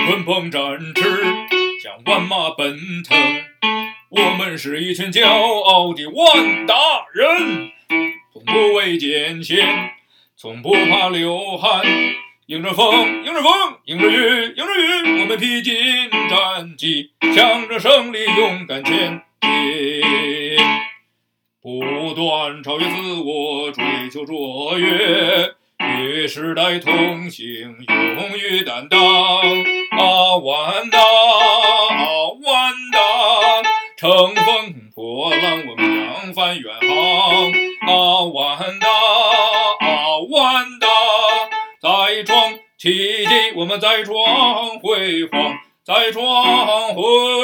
棍棒展翅，向万马奔腾。我们是一群骄傲的万大人，从不畏艰险，从不怕流汗。迎着风，迎着风，迎着雨，迎着雨，我们披荆斩棘，向着胜利勇敢前进。不断超越自我，追求卓越，与时代同行，勇于担当。万达，万达，乘风破浪，我们扬帆远航。万达，万达，再创奇迹，我们再创辉煌，再创辉